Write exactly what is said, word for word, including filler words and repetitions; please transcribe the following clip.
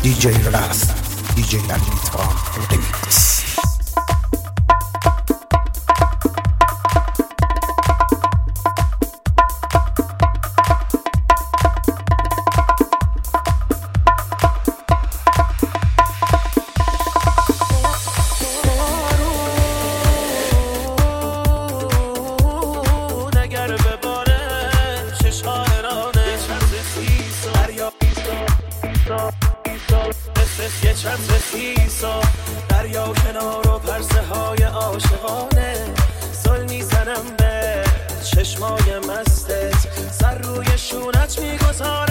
دی جی راست دی جی علیتان ریمیکس. یه چتر خیسا دریا کنار و پرسه های عاشقانه زل میزنم به چشمای مستت سر روی شونت میگذارم